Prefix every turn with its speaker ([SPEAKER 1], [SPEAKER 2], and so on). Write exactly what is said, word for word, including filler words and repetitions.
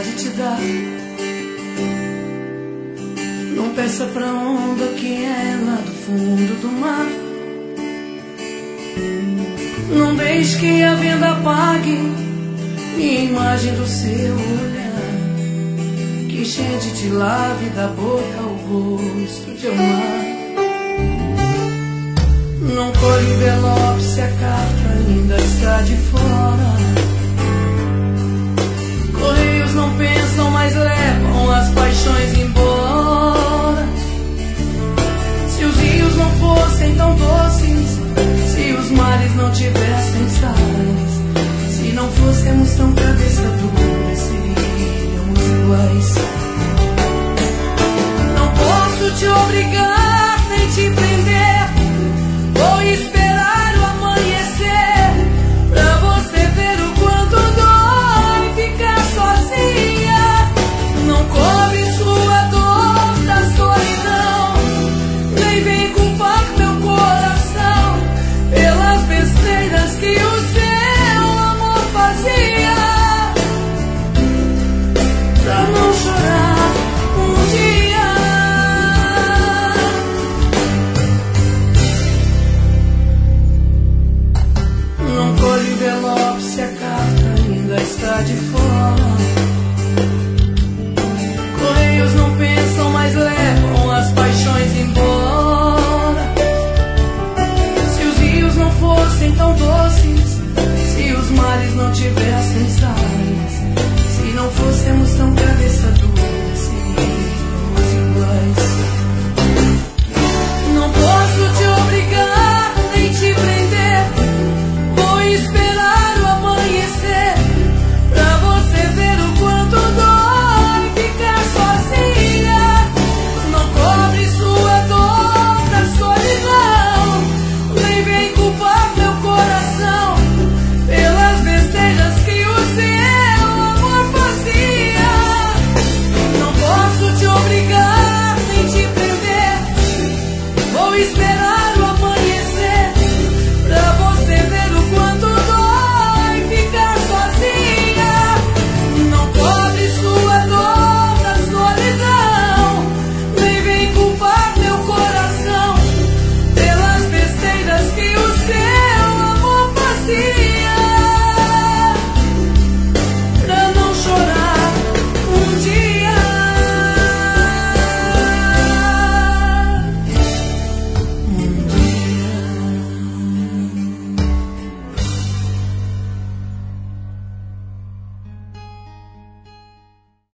[SPEAKER 1] vontade te dá. Não peça pra onda que é lá do fundo do mar. Não deixe que a venda apague minha imagem do seu olhar, que enchente te lave da boca o gosto de amar. Não colhe envelope se a carta ainda está de fora. Correios não pensam, mas levam as paixões embora. Se os rios não fossem tão doces, se os mares não tivessem sais, se não fôssemos tão cabeça dura, seríamos iguais. Não posso te obrigar